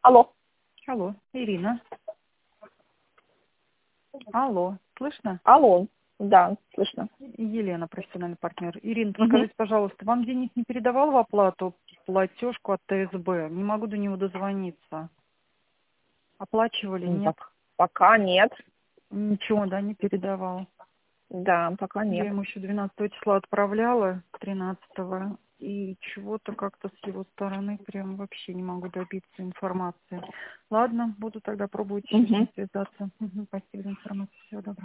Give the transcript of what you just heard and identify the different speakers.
Speaker 1: Алло.
Speaker 2: Алло, Ирина. Алло, слышно?
Speaker 1: Алло. Да, слышно.
Speaker 2: Елена, профессиональный партнер. Ирина,
Speaker 1: Угу.
Speaker 2: скажите, пожалуйста, вам денег не передавал в оплату платежку от ТСБ? Не могу до него дозвониться. Оплачивали? Нет?
Speaker 1: Пока нет.
Speaker 2: Ничего, да, не передавал.
Speaker 1: Да, пока
Speaker 2: Я
Speaker 1: нет.
Speaker 2: ему еще 12 числа отправляла, 13-го, и чего-то как-то с его стороны прям вообще не могу добиться информации. Ладно, буду тогда пробовать еще с
Speaker 1: Угу.
Speaker 2: ним связаться. Спасибо за информацию. Всего доброго.